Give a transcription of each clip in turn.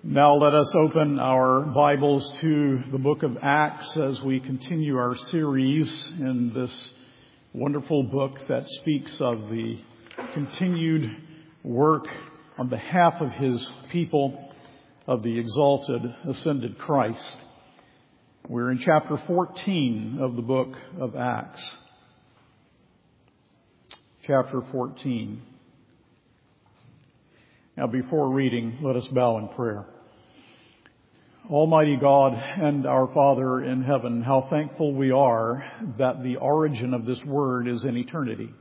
Now let us open our Bibles to the book of Acts as we continue our series in this wonderful book that speaks of the continued work on behalf of His people of the exalted, ascended Christ. We're in chapter 14 of the book of Acts. Chapter 14. Now, before reading, let us bow in prayer. Almighty God and our Father in heaven, how thankful we are that the origin of this word is in eternity,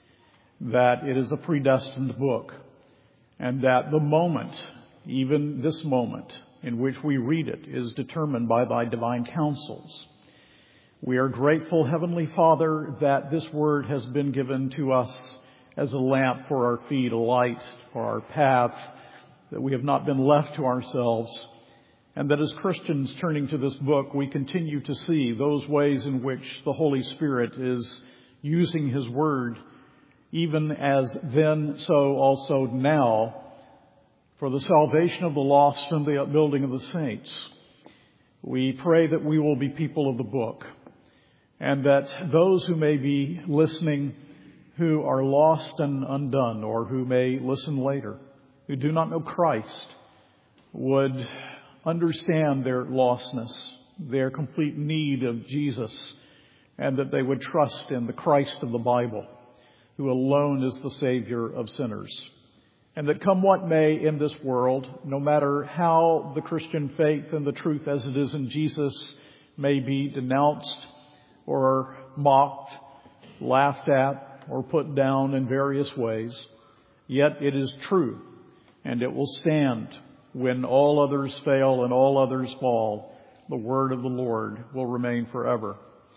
that it is a predestined book, and that the moment, even this moment, in which we read it is determined by thy divine counsels. We are grateful, Heavenly Father, that this word has been given to us as a lamp for our feet, a light for our path, that we have not been left to ourselves, and that as Christians turning to this book, we continue to see those ways in which the Holy Spirit is using His word, even as then, so also now, for the salvation of the lost and the upbuilding of the saints. We pray that we will be people of the book, and that those who may be listening who are lost and undone, or who may listen later, who do not know Christ, would understand their lostness, their complete need of Jesus, and that they would trust in the Christ of the Bible, who alone is the Savior of sinners. And that come what may in this world, no matter how the Christian faith and the truth as it is in Jesus may be denounced or mocked, laughed at, or put down in various ways, yet it is true, and it will stand when all others fail and all others fall. The word of the Lord will remain forever.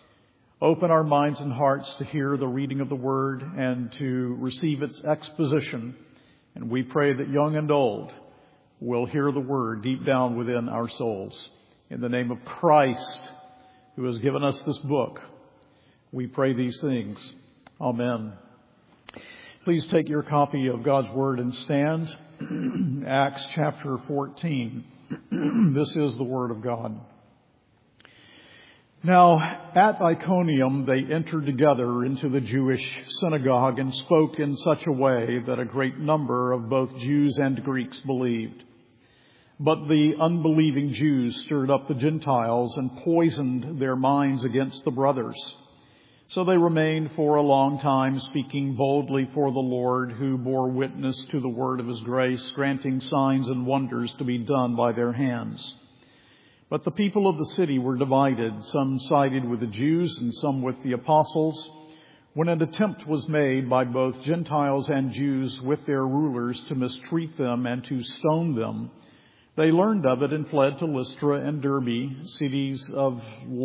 Open our minds and hearts to hear the reading of the word and to receive its exposition. And we pray that young and old will hear the word deep down within our souls. In the name of Christ, who has given us this book, we pray these things. Amen. Please take your copy of God's Word and stand. Acts chapter 14. This is the Word of God. Now, at Iconium, they entered together into the Jewish synagogue and spoke in such a way that a great number of both Jews and Greeks believed. But the unbelieving Jews stirred up the Gentiles and poisoned their minds against the brothers. So they remained for a long time, speaking boldly for the Lord, who bore witness to the word of His grace, granting signs and wonders to be done by their hands. But the people of the city were divided. Some sided with the Jews and some with the apostles. When an attempt was made by both Gentiles and Jews with their rulers to mistreat them and to stone them, they learned of it and fled to Lystra and Derbe, cities of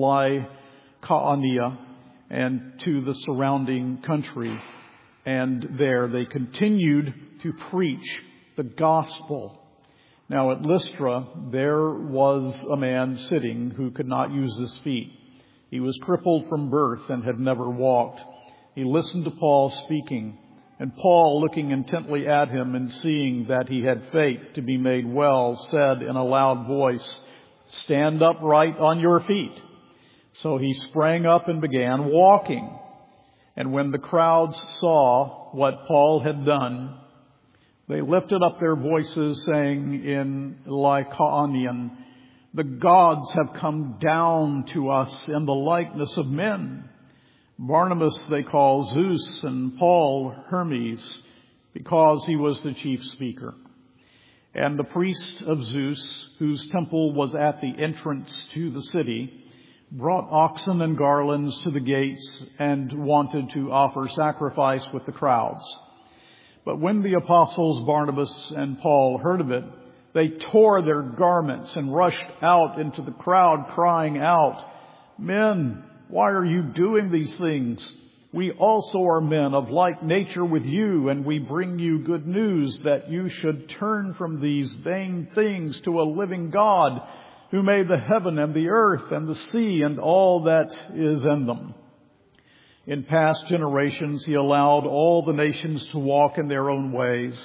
Lycaonia, and to the surrounding country. And there they continued to preach the gospel. Now at Lystra there was a man sitting who could not use his feet. He was crippled from birth and had never walked. He listened to Paul speaking, and Paul, looking intently at him and seeing that he had faith to be made well, said in a loud voice, "Stand upright on your feet." So he sprang up and began walking. And when the crowds saw what Paul had done, they lifted up their voices, saying in Lycaonian, "The gods have come down to us in the likeness of men." Barnabas they call Zeus, and Paul Hermes, because he was the chief speaker. And the priest of Zeus, whose temple was at the entrance to the city, brought oxen and garlands to the gates and wanted to offer sacrifice with the crowds. But when the apostles Barnabas and Paul heard of it, they tore their garments and rushed out into the crowd, crying out, "Men, why are you doing these things? We also are men of like nature with you, and we bring you good news that you should turn from these vain things to a living God, who made the heaven and the earth and the sea and all that is in them. In past generations, He allowed all the nations to walk in their own ways.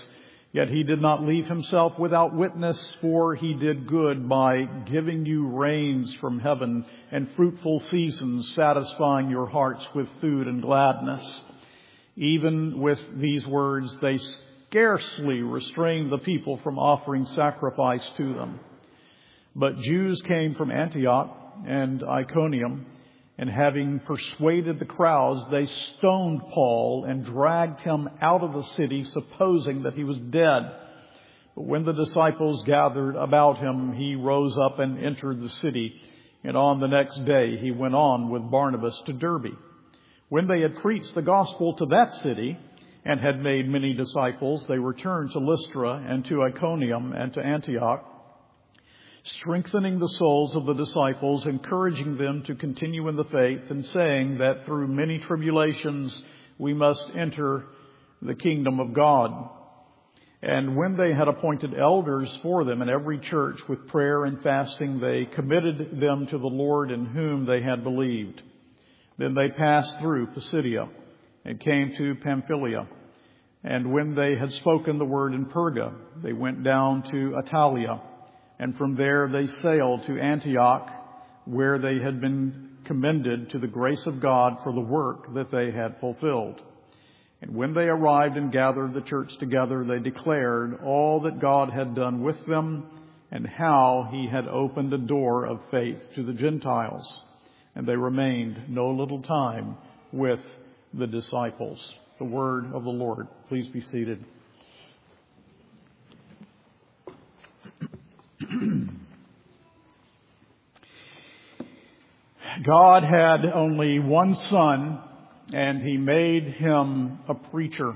Yet he did not leave himself without witness, for he did good by giving you rains from heaven and fruitful seasons, satisfying your hearts with food and gladness. Even with these words, they scarcely restrained the people from offering sacrifice to them. But Jews came from Antioch and Iconium, and having persuaded the crowds, they stoned Paul and dragged him out of the city, supposing that he was dead. But when the disciples gathered about him, he rose up and entered the city. And on the next day he went on with Barnabas to Derbe. When they had preached the gospel to that city and had made many disciples, they returned to Lystra and to Iconium and to Antioch, strengthening the souls of the disciples, encouraging them to continue in the faith, and saying that through many tribulations we must enter the kingdom of God. And when they had appointed elders for them in every church with prayer and fasting, they committed them to the Lord in whom they had believed. Then they passed through Pisidia and came to Pamphylia. And when they had spoken the word in Perga, they went down to Attalia. And from there they sailed to Antioch, where they had been commended to the grace of God for the work that they had fulfilled. And when they arrived and gathered the church together, they declared all that God had done with them and how he had opened a door of faith to the Gentiles. And they remained no little time with the disciples. The word of the Lord. Please be seated. God had only one son, and he made him a preacher.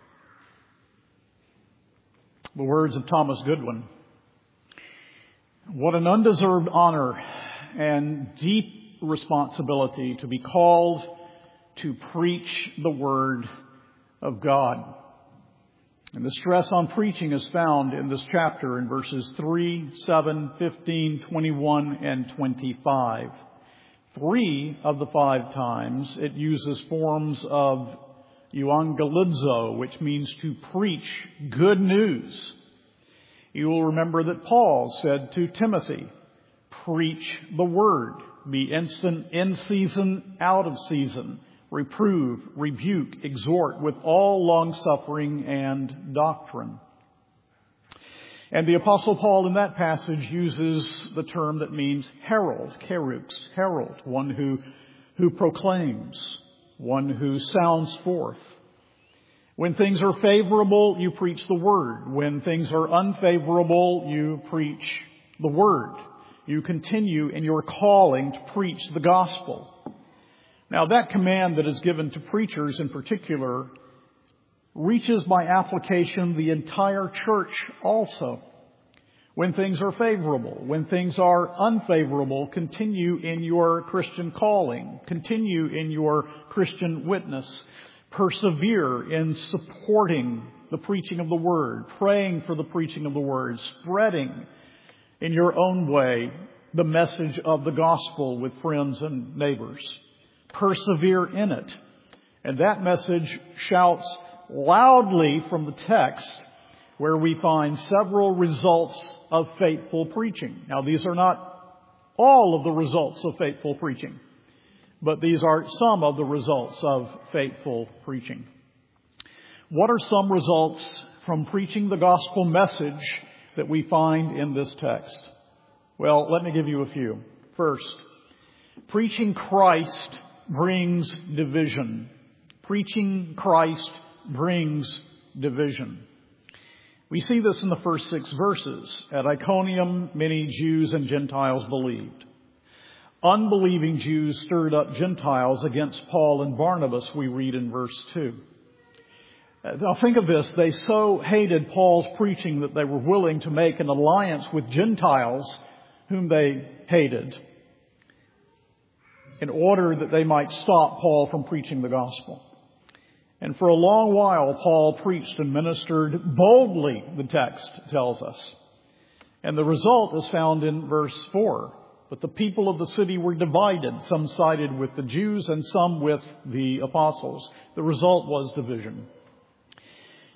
The words of Thomas Goodwin. What an undeserved honor and deep responsibility to be called to preach the word of God. And the stress on preaching is found in this chapter in verses 3, 7, 15, 21, and 25. 3 of the 5 times it uses forms of euangelizo, which means to preach good news. You will remember that Paul said to Timothy, preach the word, be instant in season, out of season, reprove, rebuke, exhort with all long-suffering and doctrine. And the Apostle Paul in that passage uses the term that means herald, kerux, herald, one who proclaims, one who sounds forth. When things are favorable, you preach the word. When things are unfavorable, you preach the word. You continue in your calling to preach the gospel. Now, that command that is given to preachers in particular reaches by application the entire church also. When things are favorable, when things are unfavorable, continue in your Christian calling, continue in your Christian witness, persevere in supporting the preaching of the word, praying for the preaching of the word, spreading in your own way the message of the gospel with friends and neighbors. Persevere in it. And that message shouts loudly from the text, where we find several results of faithful preaching. Now, these are not all of the results of faithful preaching, but these are some of the results of faithful preaching. What are some results from preaching the gospel message that we find in this text? Well, let me give you a few. First, preaching Christ brings division. Preaching Christ brings division. We see this in the first 6 verses. At Iconium, many Jews and Gentiles believed. Unbelieving Jews stirred up Gentiles against Paul and Barnabas, we read in verse 2. Now think of this. They so hated Paul's preaching that they were willing to make an alliance with Gentiles whom they hated, in order that they might stop Paul from preaching the gospel. And for a long while, Paul preached and ministered boldly, the text tells us. And the result is found in verse 4. But the people of the city were divided. Some sided with the Jews and some with the apostles. The result was division.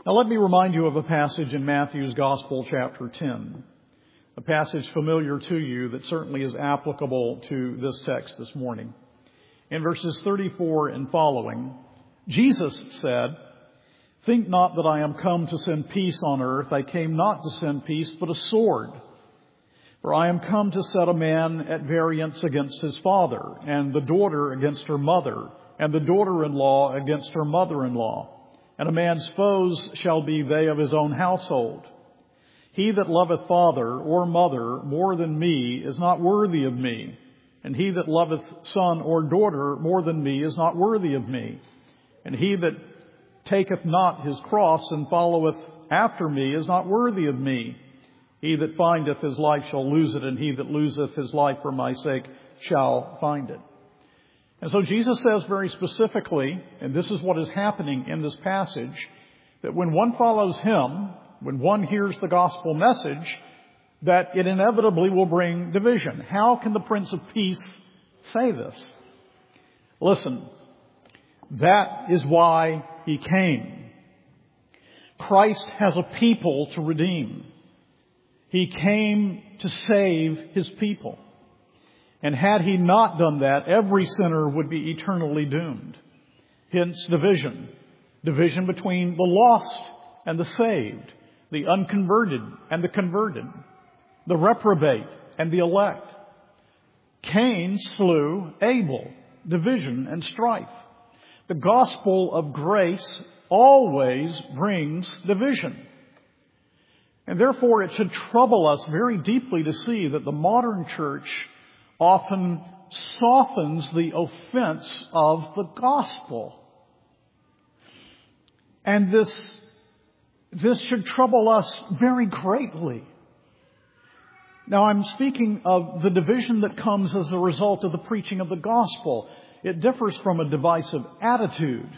Now let me remind you of a passage in Matthew's Gospel, chapter 10, a passage familiar to you that certainly is applicable to this text this morning. In verses 34 and following, Jesus said, "Think not that I am come to send peace on earth. I came not to send peace, but a sword. For I am come to set a man at variance against his father, and the daughter against her mother, and the daughter-in-law against her mother-in-law. And a man's foes shall be they of his own household. He that loveth father or mother more than me is not worthy of me. And he that loveth son or daughter more than me is not worthy of me. And he that taketh not his cross and followeth after me is not worthy of me. He that findeth his life shall lose it, and he that loseth his life for my sake shall find it." And so Jesus says very specifically, and this is what is happening in this passage, that when one follows him, when one hears the gospel message, that it inevitably will bring division. How can the Prince of Peace say this? Listen, that is why he came. Christ has a people to redeem. He came to save his people. And had he not done that, every sinner would be eternally doomed. Hence division. Division between the lost and the saved, the unconverted and the converted, the reprobate and the elect. Cain slew Abel. Division and strife. The gospel of grace always brings division. And therefore it should trouble us very deeply to see that the modern church often softens the offense of the gospel. And this should trouble us very greatly. Now I'm speaking of the division that comes as a result of the preaching of the gospel. It differs from a divisive attitude.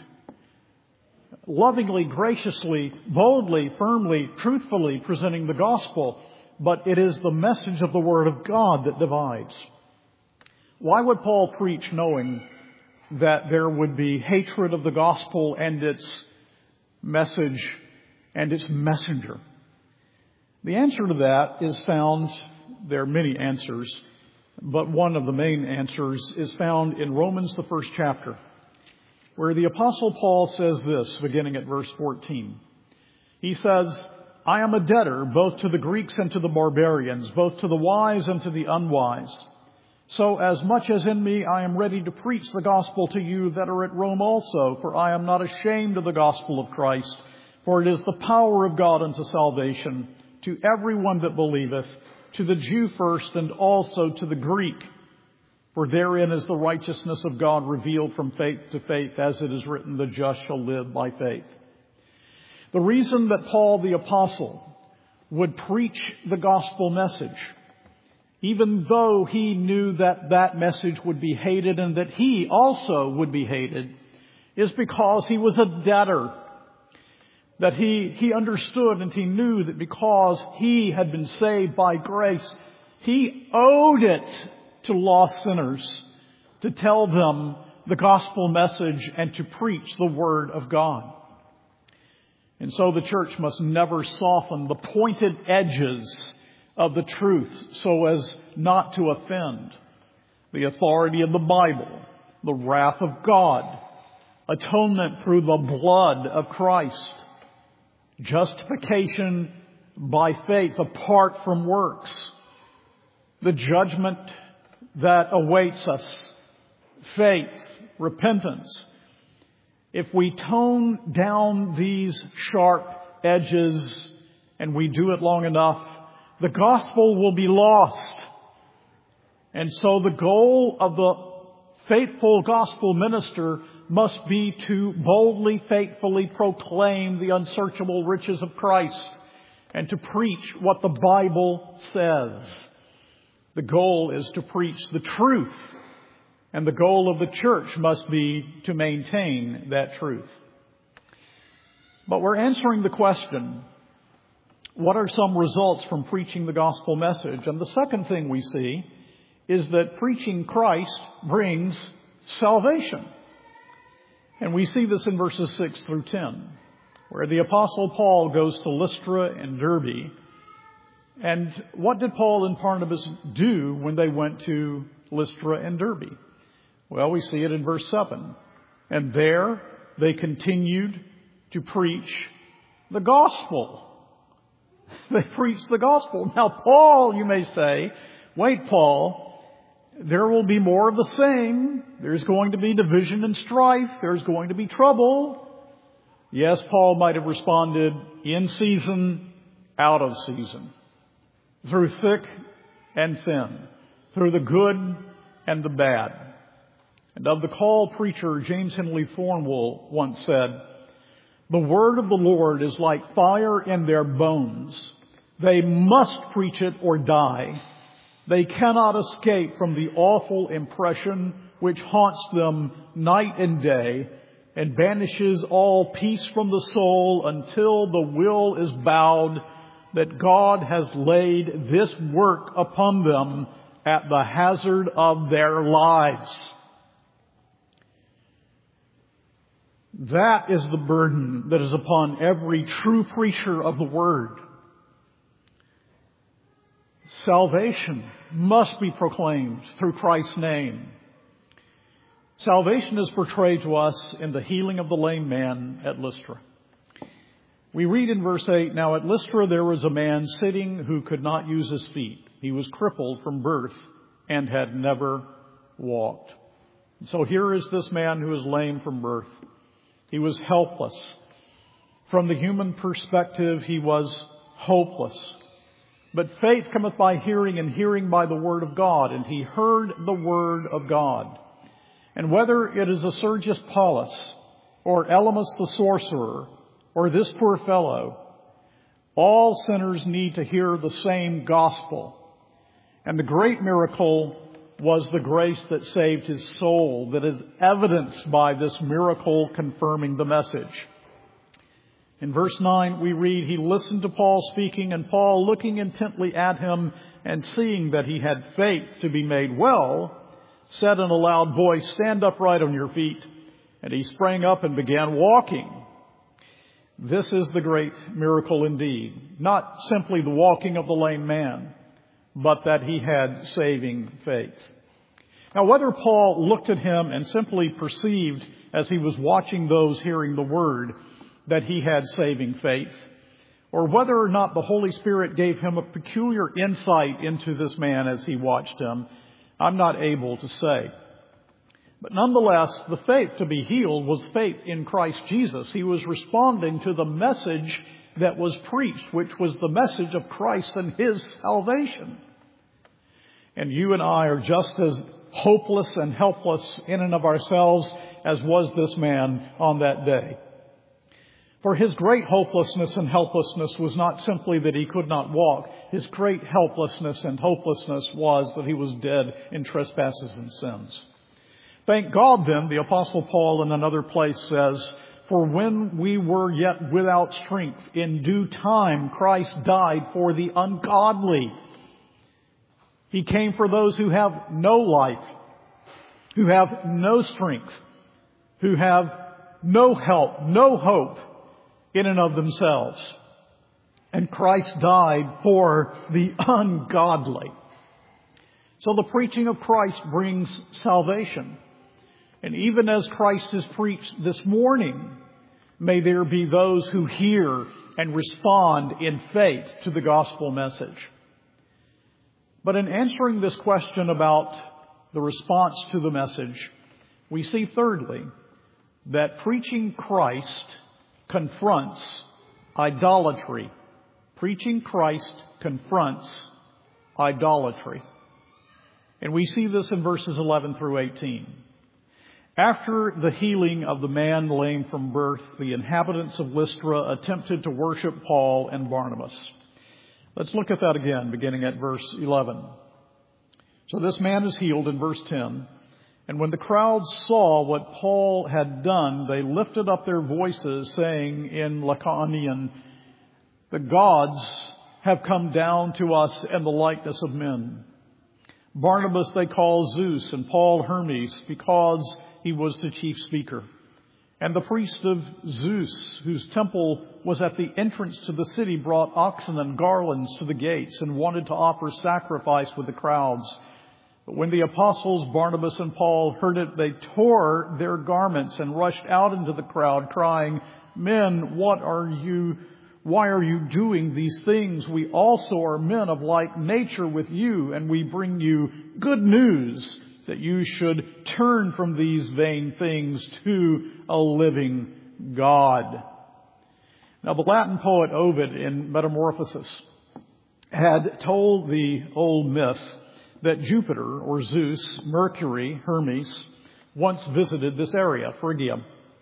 Lovingly, graciously, boldly, firmly, truthfully presenting the gospel, but it is the message of the Word of God that divides. Why would Paul preach knowing that there would be hatred of the gospel and its message and its messenger? The answer to that is found, there are many answers, but one of the main answers is found in Romans, the first chapter, where the Apostle Paul says this, beginning at verse 14. He says, "I am a debtor both to the Greeks and to the barbarians, both to the wise and to the unwise. So as much as in me I am ready to preach the gospel to you that are at Rome also, for I am not ashamed of the gospel of Christ, for it is the power of God unto salvation to everyone that believeth, to the Jew first and also to the Greek. For therein is the righteousness of God revealed from faith to faith, as it is written, the just shall live by faith." The reason that Paul the Apostle would preach the gospel message, even though he knew that that message would be hated and that he also would be hated, is because he was a debtor. That he understood and he knew that because he had been saved by grace, he owed it to lost sinners to tell them the gospel message and to preach the Word of God. And so the church must never soften the pointed edges of the truth so as not to offend. The authority of the Bible, the wrath of God, atonement through the blood of Christ, justification by faith apart from works, the judgment that awaits us, faith, repentance. If we tone down these sharp edges and we do it long enough, the gospel will be lost. And so the goal of the faithful gospel minister must be to boldly, faithfully proclaim the unsearchable riches of Christ and to preach what the Bible says. The goal is to preach the truth, and the goal of the church must be to maintain that truth. But we're answering the question, what are some results from preaching the gospel message? And the second thing we see is that preaching Christ brings salvation. And we see this in verses 6 through 10. where the Apostle Paul goes to Lystra and Derbe. And what did Paul and Barnabas do when they went to Lystra and Derbe? Well, we see it in verse 7. And there they continued to preach the gospel. They preached the gospel. Now, Paul, you may say, wait, Paul, there will be more of the same. There's going to be division and strife. There's going to be trouble. Yes, Paul might have responded in season, out of season, through thick and thin, through the good and the bad. And of the called preacher, James Henley Thornwell once said, "The word of the Lord is like fire in their bones. They must preach it or die. They cannot escape from the awful impression which haunts them night and day and banishes all peace from the soul until the will is bowed that God has laid this work upon them at the hazard of their lives." That is the burden that is upon every true preacher of the Word. Salvation must be proclaimed through Christ's name. Salvation is portrayed to us in the healing of the lame man at Lystra. We read in verse 8, "Now at Lystra there was a man sitting who could not use his feet. He was crippled from birth and had never walked." And so here is this man who is lame from birth. He was helpless. From the human perspective, he was hopeless. But faith cometh by hearing, and hearing by the word of God. And he heard the word of God. And whether it is a Sergius Paulus, or Elymas the sorcerer, or this poor fellow, all sinners need to hear the same gospel. And the great miracle was the grace that saved his soul, that is evidenced by this miracle confirming the message. In verse 9 we read, "He listened to Paul speaking, and Paul, looking intently at him and seeing that he had faith to be made well, said in a loud voice, 'Stand upright on your feet.' And he sprang up and began walking." This is the great miracle indeed. Not simply the walking of the lame man, but that he had saving faith. Now, whether Paul looked at him and simply perceived as he was watching those hearing the word that he had saving faith, or whether or not the Holy Spirit gave him a peculiar insight into this man as he watched him, I'm not able to say. But nonetheless, the faith to be healed was faith in Christ Jesus. He was responding to the message that was preached, which was the message of Christ and His salvation. And you and I are just as hopeless and helpless in and of ourselves as was this man on that day. For his great hopelessness and helplessness was not simply that he could not walk. His great helplessness and hopelessness was that he was dead in trespasses and sins. Thank God then, the Apostle Paul in another place says, "For when we were yet without strength, in due time Christ died for the ungodly." He came for those who have no life, who have no strength, who have no help, no hope in and of themselves. And Christ died for the ungodly. So the preaching of Christ brings salvation. And even as Christ is preached this morning, may there be those who hear and respond in faith to the gospel message. But in answering this question about the response to the message, we see thirdly that preaching Christ confronts idolatry. Preaching Christ confronts idolatry. And we see this in verses 11 through 18. After the healing of the man lame from birth, the inhabitants of Lystra attempted to worship Paul and Barnabas. Let's look at that again, beginning at verse 11. So this man is healed in verse 10. "And when the crowd saw what Paul had done, they lifted up their voices, saying in Lycaonian, 'The gods have come down to us in the likeness of men.' Barnabas they call Zeus, and Paul Hermes, because he was the chief speaker. And the priest of Zeus, whose temple was at the entrance to the city, brought oxen and garlands to the gates and wanted to offer sacrifice with the crowds. But when the apostles Barnabas and Paul heard it, they tore their garments and rushed out into the crowd, crying, "Men, why are you doing these things? We also are men of like nature with you, and we bring you good news that you should turn from these vain things to a living God." Now, the Latin poet Ovid in Metamorphoses had told the old myth that Jupiter, or Zeus, Mercury, Hermes, once visited this area, Phrygia.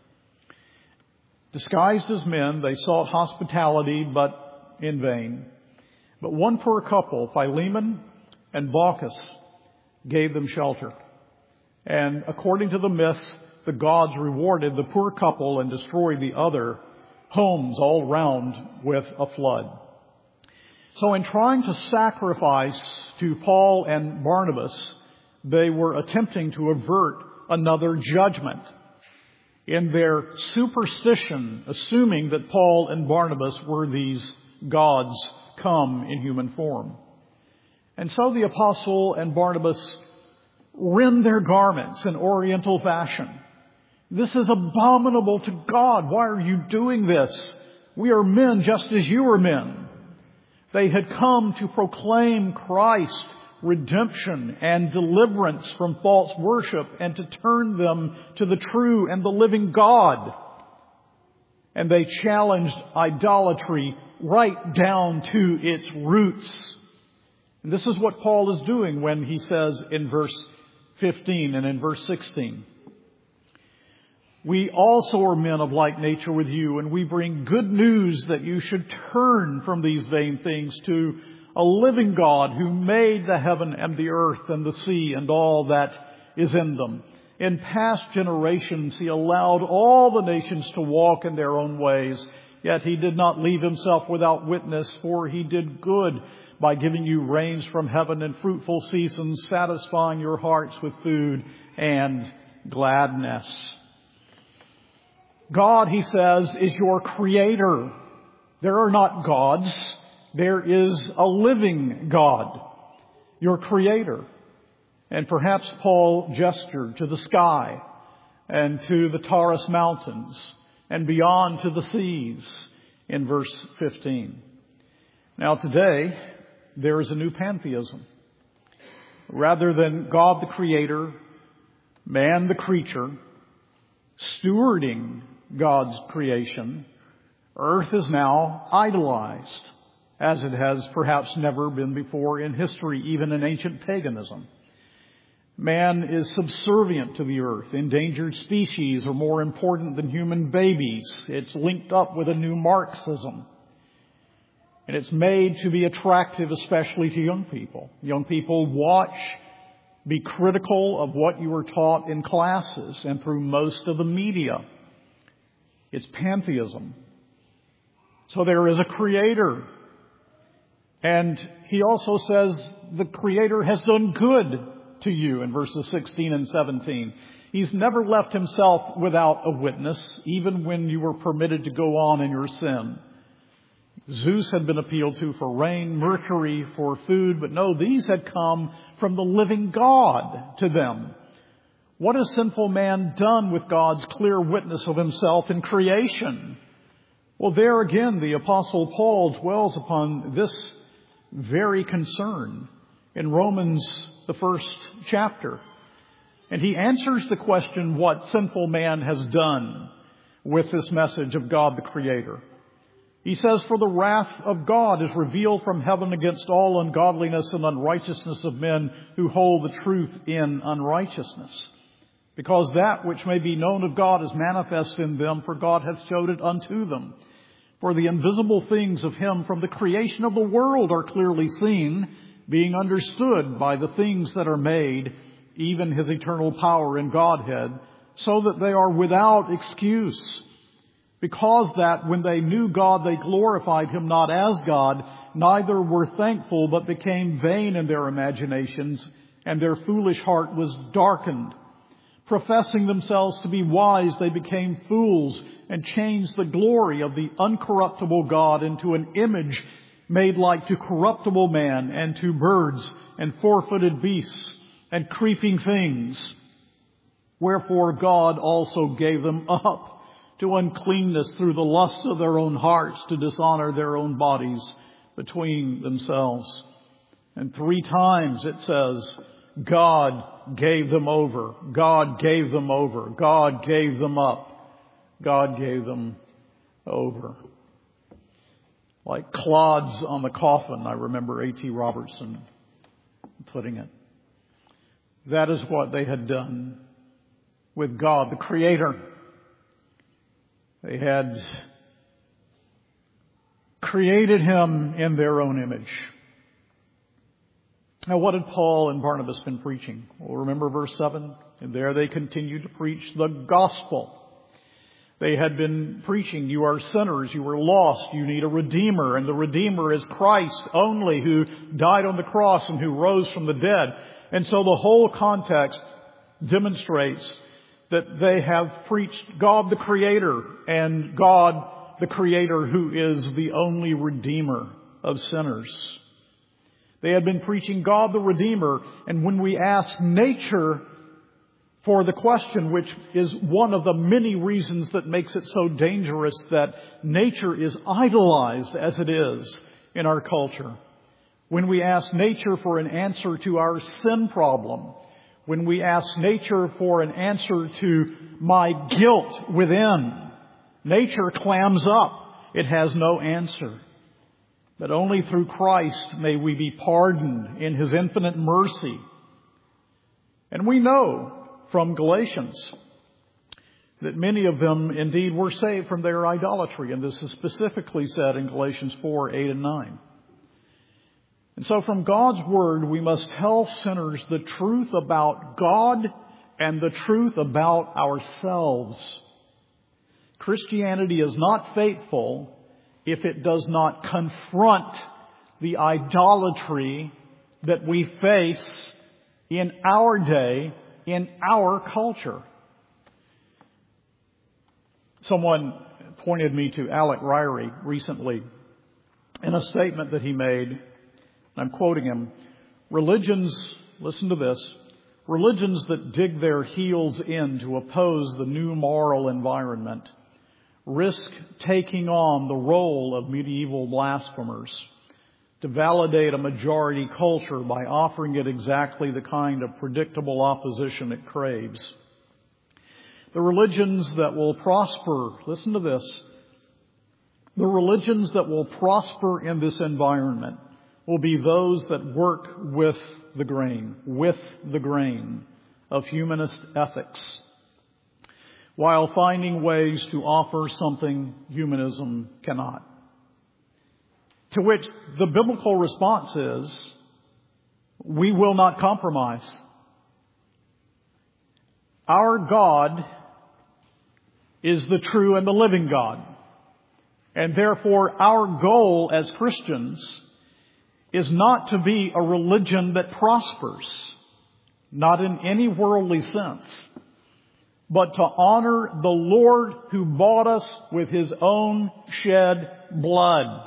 Disguised as men, they sought hospitality, but in vain. But one poor couple, Philemon and Baucis, gave them shelter. And according to the myth, the gods rewarded the poor couple and destroyed the other homes all round with a flood. So in trying to sacrifice to Paul and Barnabas, they were attempting to avert another judgment. In their superstition, assuming that Paul and Barnabas were these gods come in human form. And so the apostle and Barnabas rend their garments in Oriental fashion. "This is abominable to God. Why are you doing this? We are men just as you are men." They had come to proclaim Christ, redemption and deliverance from false worship, and to turn them to the true and the living God. And they challenged idolatry right down to its roots. And this is what Paul is doing when he says in verse 15 and in verse 16, "We also are men of like nature with you, and we bring good news that you should turn from these vain things to a living God who made the heaven and the earth and the sea and all that is in them. In past generations he allowed all the nations to walk in their own ways, yet he did not leave himself without witness, for he did good by giving you rains from heaven and fruitful seasons, satisfying your hearts with food and gladness." God, he says, is your creator. There are not gods. There is a living God, your creator. And perhaps Paul gestured to the sky and to the Taurus mountains and beyond to the seas in verse 15. Now today, there is a new pantheism. Rather than God the creator, man the creature, stewarding God's creation, earth is now idolized, as it has perhaps never been before in history, even in ancient paganism. Man is subservient to the earth. Endangered species are more important than human babies. It's linked up with a new Marxism. And it's made to be attractive, especially to young people. Young people watch, be critical of what you are taught in classes and through most of the media. It's pantheism. So there is a creator. And he also says the creator has done good to you in verses 16 and 17. He's never left himself without a witness, even when you were permitted to go on in your sin. Zeus had been appealed to for rain, Mercury for food, but no, these had come from the living God to them. What has sinful man done with God's clear witness of himself in creation? Well, there again, the Apostle Paul dwells upon this very concern in Romans, the first chapter. And he answers the question what sinful man has done with this message of God the Creator. He says, "For the wrath of God is revealed from heaven against all ungodliness and unrighteousness of men who hold the truth in unrighteousness. Because that which may be known of God is manifest in them, for God hath showed it unto them. For the invisible things of him from the creation of the world are clearly seen, being understood by the things that are made, even his eternal power and Godhead, so that they are without excuse. Because that when they knew God, they glorified him not as God, neither were thankful, but became vain in their imaginations, and their foolish heart was darkened. Professing themselves to be wise, they became fools and changed the glory of the uncorruptible God into an image made like to corruptible man and to birds and four-footed beasts and creeping things. Wherefore God also gave them up to uncleanness through the lust of their own hearts, to dishonor their own bodies between themselves. And 3 times it says, God gave them over. God gave them over. God gave them up. God gave them over. Like clods on the coffin, I remember A.T. Robertson putting it. That is what they had done with God, the Creator. They had created Him in their own image. Now, what had Paul and Barnabas been preaching? Well, remember verse 7? And there they continued to preach the gospel. They had been preaching, you are sinners, you are lost, you need a Redeemer, and the Redeemer is Christ only, who died on the cross and who rose from the dead. And so the whole context demonstrates that they have preached God the Creator, and God the Creator who is the only Redeemer of sinners. They had been preaching God the Redeemer, and when we ask nature for the question, which is one of the many reasons that makes it so dangerous that nature is idolized as it is in our culture. When we ask nature for an answer to our sin problem, when we ask nature for an answer to my guilt within, nature clams up. It has no answer. But only through Christ may we be pardoned in His infinite mercy. And we know from Galatians that many of them indeed were saved from their idolatry. And this is specifically said in Galatians 4, 8 and 9. And so from God's Word, we must tell sinners the truth about God and the truth about ourselves. Christianity is not faithful if it does not confront the idolatry that we face in our day, in our culture. Someone pointed me to Alec Ryrie recently in a statement that he made. I'm quoting him. Religions, listen to this, religions that dig their heels in to oppose the new moral environment risk taking on the role of medieval blasphemers to validate a majority culture by offering it exactly the kind of predictable opposition it craves. The religions that will prosper, listen to this, the religions that will prosper in this environment will be those that work with the grain of humanist ethics, while finding ways to offer something humanism cannot. To which the biblical response is, we will not compromise. Our God is the true and the living God. And therefore, our goal as Christians is not to be a religion that prospers, not in any worldly sense, but to honor the Lord who bought us with His own shed blood.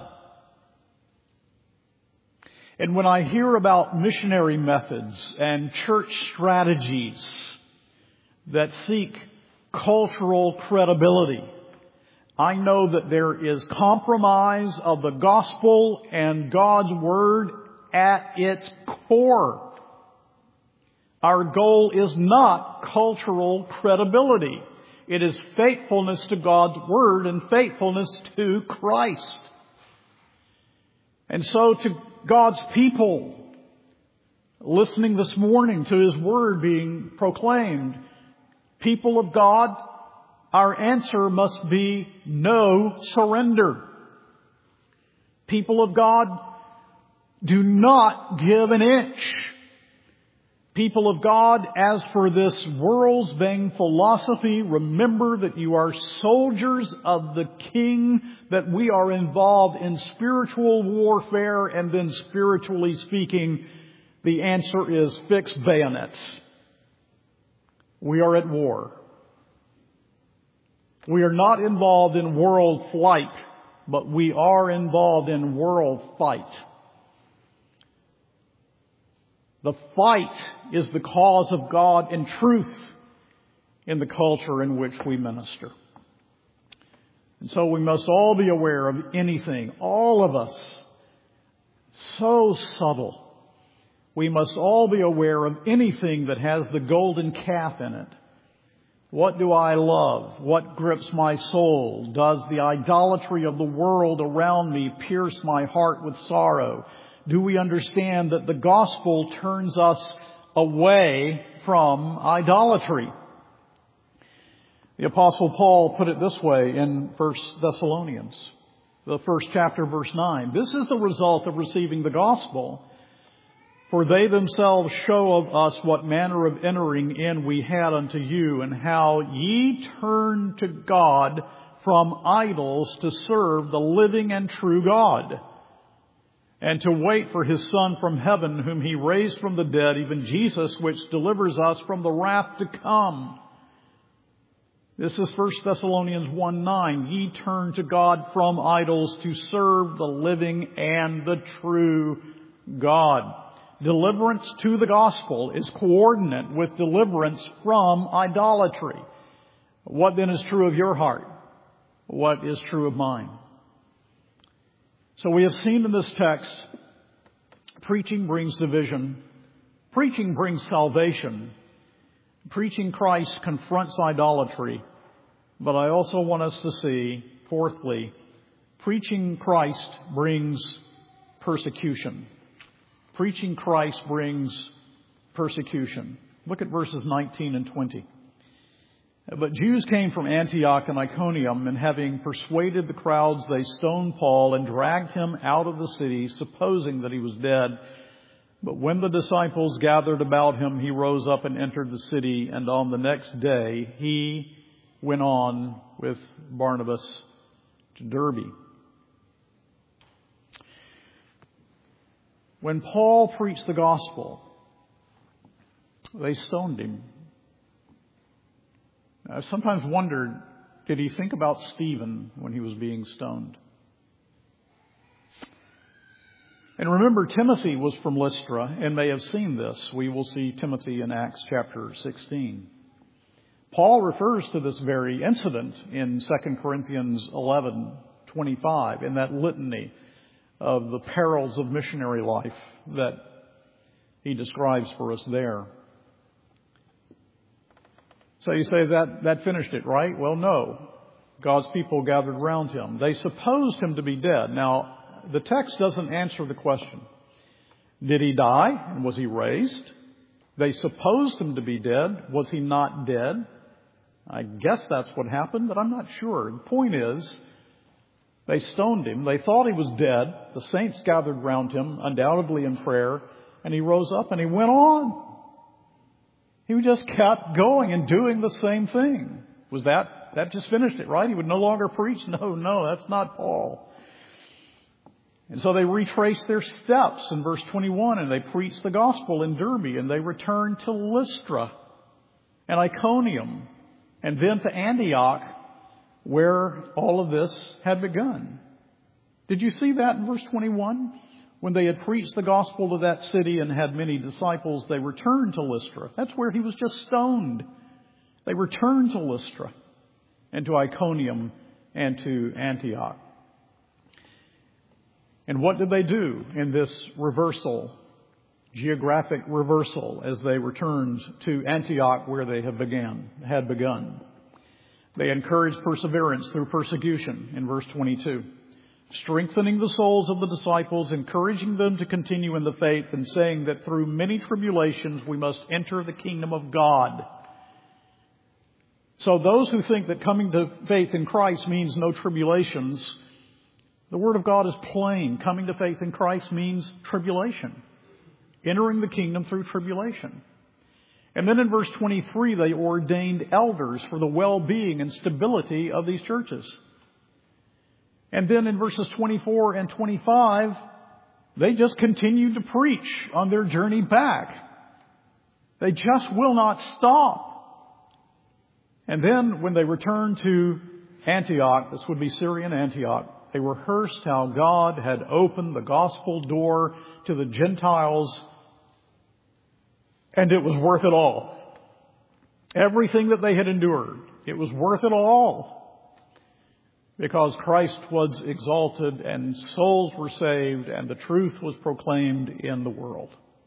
And when I hear about missionary methods and church strategies that seek cultural credibility, I know that there is compromise of the gospel and God's Word at its core. Our goal is not cultural credibility. It is faithfulness to God's Word and faithfulness to Christ. And so to God's people, listening this morning to His Word being proclaimed, people of God, our answer must be no surrender. People of God, do not give an inch. People of God, as for this world's vain philosophy, remember that you are soldiers of the King, that we are involved in spiritual warfare, and then spiritually speaking, the answer is fix bayonets. we are at war. We are not involved in world flight, but we are involved in world fight. The fight is the cause of God and truth in the culture in which we minister. And so we must all be aware of anything, all of us, so subtle. We must all be aware of anything that has the golden calf in it. What do I love? What grips my soul? Does the idolatry of the world around me pierce my heart with sorrow? Do we understand that the gospel turns us away from idolatry? The Apostle Paul put it this way in 1 Thessalonians, the first chapter, verse 9. This is the result of receiving the gospel. For they themselves show of us what manner of entering in we had unto you, and how ye turned to God from idols to serve the living and true God, and to wait for His Son from heaven, whom He raised from the dead, even Jesus, which delivers us from the wrath to come. This is 1 Thessalonians 1:9. Ye turn to God from idols to serve the living and the true God. Deliverance to the gospel is coordinate with deliverance from idolatry. What then is true of your heart? What is true of mine? So we have seen in this text, preaching brings division. Preaching brings salvation. Preaching Christ confronts idolatry. But I also want us to see, fourthly, preaching Christ brings persecution. Preaching Christ brings persecution. Look at verses 19 and 20. But Jews came from Antioch and Iconium, and having persuaded the crowds, they stoned Paul and dragged him out of the city, supposing that he was dead. But when the disciples gathered about him, he rose up and entered the city, and on the next day he went on with Barnabas to Derbe. When Paul preached the gospel, they stoned him. I've sometimes wondered, did he think about Stephen when he was being stoned? And remember, Timothy was from Lystra and may have seen this. We will see Timothy in Acts chapter 16. Paul refers to this very incident in 2 Corinthians 11:25 in that litany of the perils of missionary life that he describes for us there. So you say that finished it, right? Well, no. God's people gathered around him. They supposed him to be dead. Now, the text doesn't answer the question. Did he die and was he raised? They supposed him to be dead. Was he not dead? I guess that's what happened, but I'm not sure. The point is, they stoned him. They thought he was dead. The saints gathered round him, undoubtedly in prayer, and he rose up and he went on. He just kept going and doing the same thing. Was that just finished it, right? He would no longer preach? No, that's not Paul. And so they retraced their steps in verse 21, and they preached the gospel in Derbe, and they returned to Lystra and Iconium, and then to Antioch, where all of this had begun. Did you see that in verse 21? When they had preached the gospel to that city and had many disciples, they returned to Lystra. That's where he was just stoned. They returned to Lystra and to Iconium and to Antioch. And what did they do in this reversal, geographic reversal, as they returned to Antioch where they had begun? They encouraged perseverance through persecution in verse 22. Strengthening the souls of the disciples, encouraging them to continue in the faith, and saying that through many tribulations we must enter the kingdom of God. So those who think that coming to faith in Christ means no tribulations, the Word of God is plain. Coming to faith in Christ means tribulation. Entering the kingdom through tribulation. And then in verse 23, they ordained elders for the well-being and stability of these churches. And then in verses 24 and 25, they just continued to preach on their journey back. They just will not stop. And then when they returned to Antioch, this would be Syrian Antioch, they rehearsed how God had opened the gospel door to the Gentiles, and it was worth it all. Everything that they had endured, it was worth it all, because Christ was exalted and souls were saved and the truth was proclaimed in the world.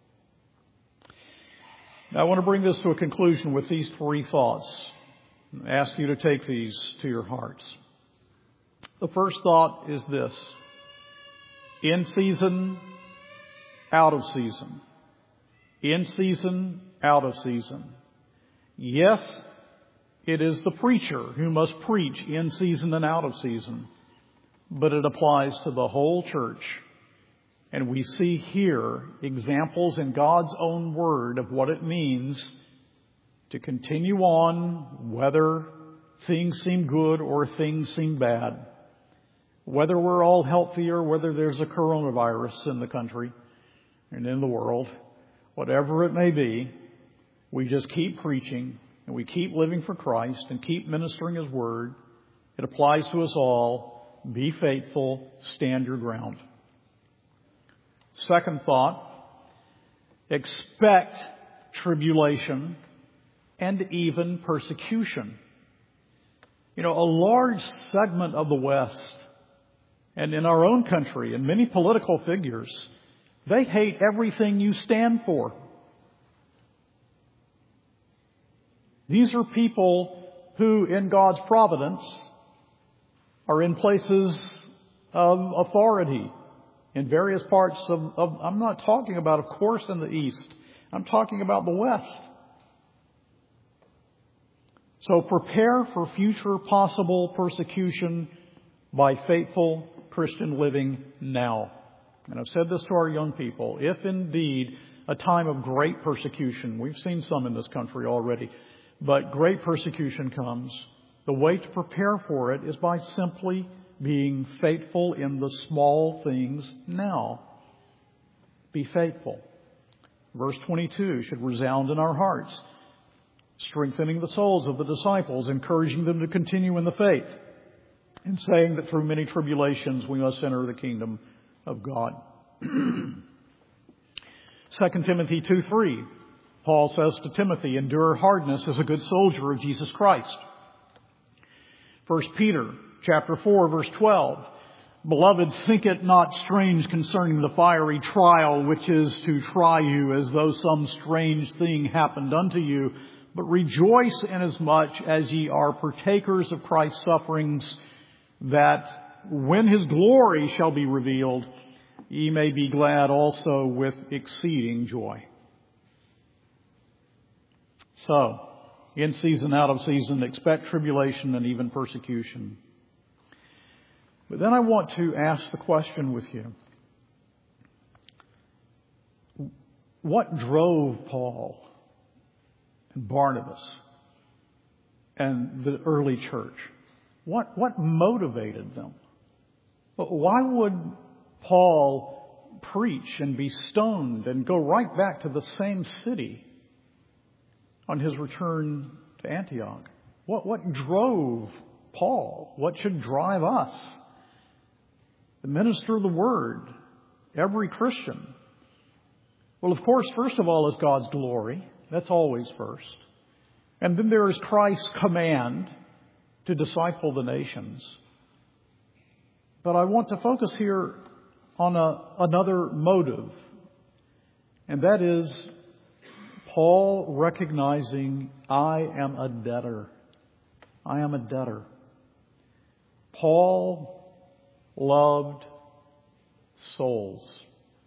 Now I want to bring this to a conclusion with these three thoughts. I ask you to take these to your hearts. The first thought is this: in season, out of season. In season, out of season. Yes, it is the preacher who must preach in season and out of season, but it applies to the whole church. And we see here examples in God's own word of what it means to continue on, whether things seem good or things seem bad, whether we're all healthy or whether there's a coronavirus in the country and in the world. Whatever it may be, we just keep preaching and we keep living for Christ and keep ministering His word. It applies to us all. Be faithful. Stand your ground. Second thought: expect tribulation and even persecution. You know, a large segment of the West and in our own country and many political figures, they hate everything you stand for. These are people who, in God's providence, are in places of authority in various parts of I'm not talking about, of course, in the East. I'm talking about the West. So prepare for future possible persecution by faithful Christian living now. And I've said this to our young people: if indeed a time of great persecution, we've seen some in this country already, but great persecution comes, the way to prepare for it is by simply being faithful in the small things now. Be faithful. Verse 22 should resound in our hearts, strengthening the souls of the disciples, encouraging them to continue in the faith, and saying that through many tribulations we must enter the kingdom of God. 2 Timothy 2:3, Paul says to Timothy, endure hardness as a good soldier of Jesus Christ. 1 Peter chapter 4, verse 12, beloved, think it not strange concerning the fiery trial which is to try you, as though some strange thing happened unto you, but rejoice inasmuch as ye are partakers of Christ's sufferings, that when His glory shall be revealed, ye may be glad also with exceeding joy. So, in season, out of season, expect tribulation and even persecution. But then I want to ask the question with you: what drove Paul and Barnabas and the early church? What motivated them? Why would Paul preach and be stoned and go right back to the same city on his return to Antioch? What drove Paul? What should drive us, the minister of the Word, every Christian? Well, of course, first of all is God's glory. That's always first. And then there is Christ's command to disciple the nations. But I want to focus here on another motive, and that is Paul recognizing, I am a debtor. I am a debtor. Paul loved souls.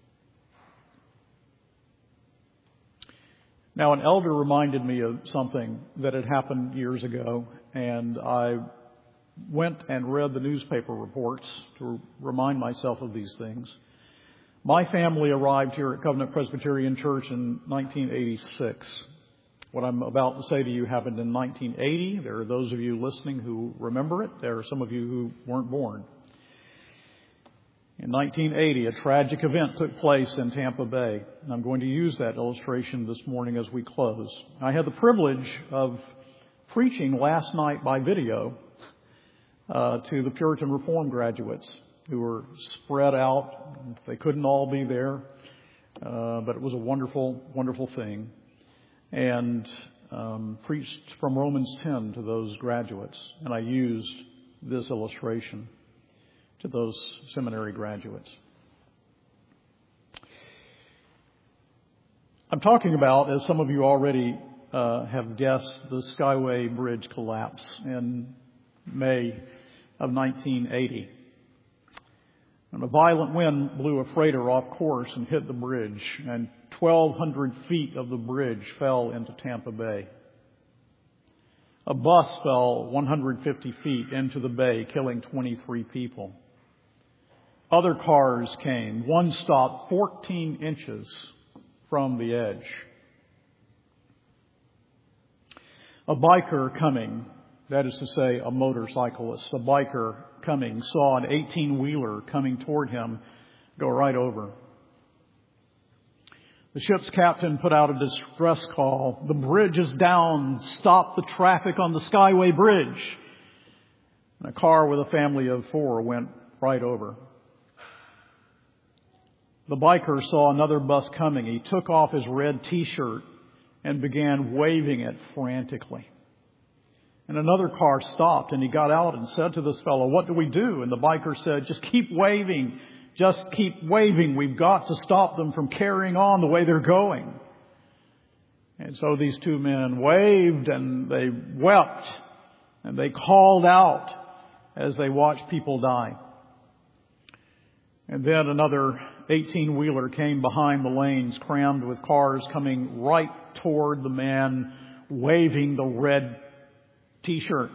Now, an elder reminded me of something that had happened years ago, and I went and read the newspaper reports to remind myself of these things. My family arrived here at Covenant Presbyterian Church in 1986. What I'm about to say to you happened in 1980. There are those of you listening who remember it. There are some of you who weren't born. In 1980, a tragic event took place in Tampa Bay, and I'm going to use that illustration this morning as we close. I had the privilege of preaching last night by video to the Puritan Reform graduates who were spread out. They couldn't all be there, but it was a wonderful, wonderful thing. And preached from Romans 10 to those graduates. And I used this illustration to those seminary graduates. I'm talking about, as some of you already have guessed, the Skyway Bridge collapse in May of 1980. And a violent wind blew a freighter off course and hit the bridge, and 1,200 feet of the bridge fell into Tampa Bay. A bus fell 150 feet into the bay, killing 23 people. Other cars came. One stopped 14 inches from the edge. A biker coming, that is to say, a motorcyclist, a biker coming, saw an 18-wheeler coming toward him go right over. The ship's captain put out a distress call. The bridge is down. Stop the traffic on the Skyway Bridge. And a car with a family of 4 went right over. The biker saw another bus coming. He took off his red T-shirt and began waving it frantically. And another car stopped, and he got out and said to this fellow, "What do we do?" And the biker said, "Just keep waving. Just keep waving. We've got to stop them from carrying on the way they're going." And so these two men waved, and they wept, and they called out as they watched people die. And then another 18-wheeler came behind the lanes, crammed with cars coming right toward the man waving the red T-shirt.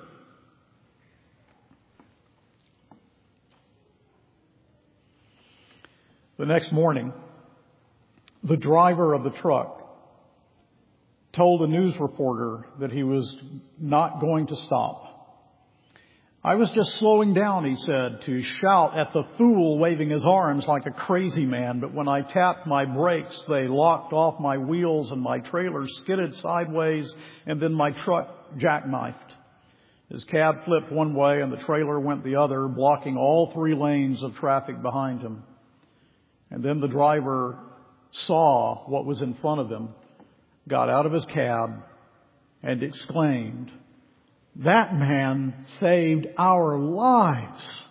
The next morning, the driver of the truck told a news reporter that he was not going to stop. "I was just slowing down," he said, "to shout at the fool waving his arms like a crazy man. But when I tapped my brakes, they locked off my wheels and my trailer skidded sideways, and then my truck jackknifed. His cab flipped one way and the trailer went the other, blocking all 3 lanes of traffic behind him. And then the driver saw what was in front of him, got out of his cab, and exclaimed, 'That man saved our lives.'"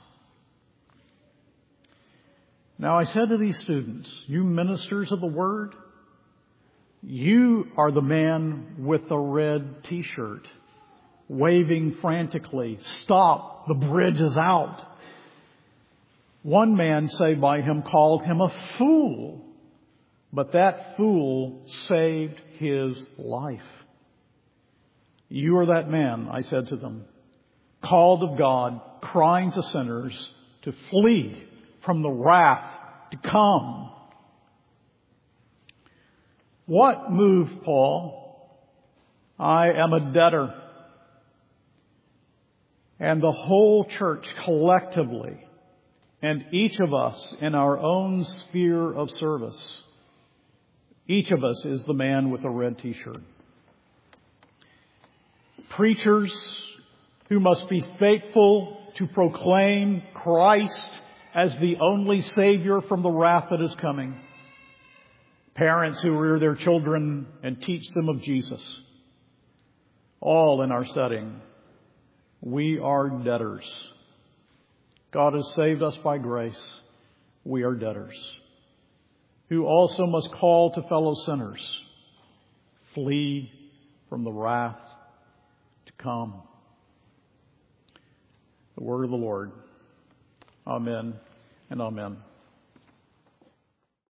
Now I said to these students, "You ministers of the Word, you are the man with the red T-shirt, waving frantically, 'Stop, the bridge is out.' One man saved by him called him a fool, but that fool saved his life. You are that man," I said to them, "called of God, crying to sinners to flee from the wrath to come." What moved Paul? "I am a debtor." And the whole church collectively, and each of us in our own sphere of service, each of us is the man with the red T-shirt. Preachers who must be faithful to proclaim Christ as the only Savior from the wrath that is coming. Parents who rear their children and teach them of Jesus. All in our setting. We are debtors. God has saved us by grace. We are debtors, who also must call to fellow sinners, flee from the wrath to come. The word of the Lord. Amen and amen.